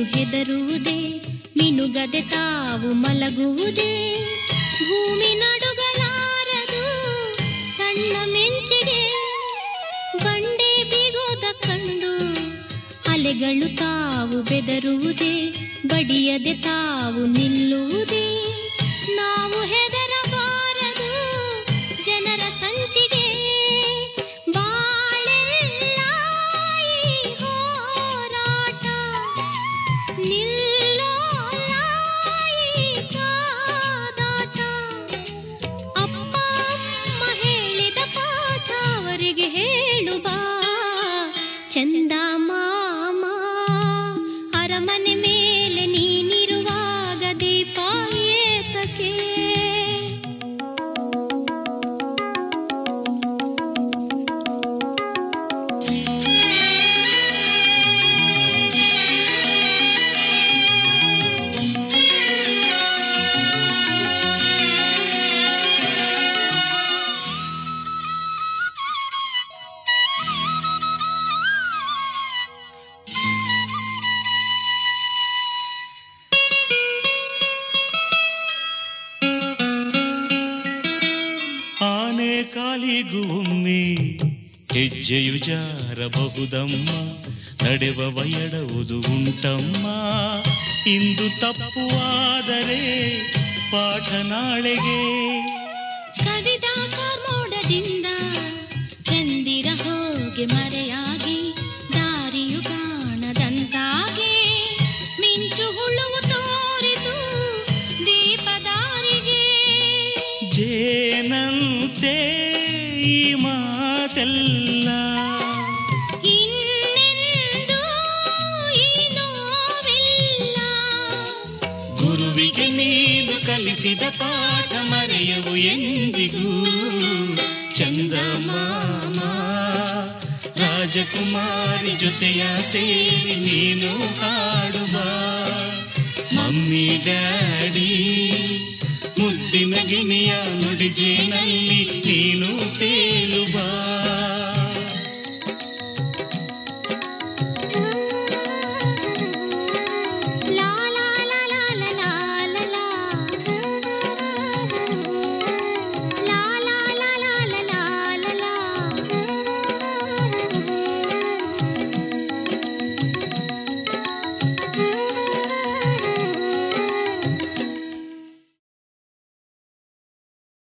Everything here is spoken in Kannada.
ಹೆದರುವುದೇ, ಮಿನುಗದೆ ತಾವು ಮಲಗುವುದೇ. ಭೂಮಿ ನಡುಗಲಾರದು ಸಣ್ಣ ಮೆಂಚಿಗೆ, ಬಂಡೆ ಬೀಗೋದ ಕಂಡು ಅಲೆಗಳು ತಾವು ಬೆದರುವುದೇ, ಬಡಿಯದೆ ತಾವು ನಿಲ್ಲುವುದೇ. ನಾವು ಹೆದರಬಾರದು ಜನರ ಸಂಚಿಗೆ, ಬಾಳೆಲ್ಲ ಈ ಹೋರಾಟ, ನಿಲ್ಲೋಲ್ಲ ಈ ಕಾದಾಟ. ಅಪ್ಪ ಅಮ್ಮ ಹೇಳಿದ ಪಾಠ ಅವರಿಗೆ ಹೇಳು ಬಾ, ಚಂದ ಮಾಮ ಅರಮನೆ ಮೇಲೆ ನೀನಿರುವಾಗ ದೀಪ ಏತಕ್ಕೆ. ಕಾಲಿಗೂ ಒಮ್ಮೆ ಹೆಜ್ಜೆಯು ಜಾರಬಹುದಮ್ಮ, ನಡೆವ ಎಡವುದು ಉಂಟಮ್ಮ. ಇಂದು ತಪ್ಪುವಾದರೆ ಪಾಠ ನಾಳೆಗೆ. ಕವಿತಾ ಕಾರ್ಮೋಡದಿಂದ ಚಂದಿರ ಹೋಗಿ ಮರೆಯಾಗಿ, ದಾರಿಯು ಕಾಣದಂತಾಗಿ, ಮಿಂಚು ಹುಳುವು ತೋರಿತು ದೀಪದಾರಿಗೆ. ಜೇನಂತೆ ಈ ಮಾತೆಲ್ಲ ಇನ್ನೆಂದು ಈ ನೋವಿಲ್ಲ. ಗುರುವಿಗೆ ನೀನು ಕಲಿಸಿದ ಪಾಠ ಮರೆಯವು ಎಂದಿಗೂ. ಚಂದ ಮಾಮ ರಾಜಕುಮಾರಿ ಜೊತೆಯ ಸೇರಿ ನೀನು ಹಾಡುವ. ಮಮ್ಮಿ ಡ್ಯಾಡಿ ಮುದ್ದಿನ ಗಿಣಿಯ ನುಡಿಜೇನಲ್ಲಿ ನೀನು ತೇಲಿ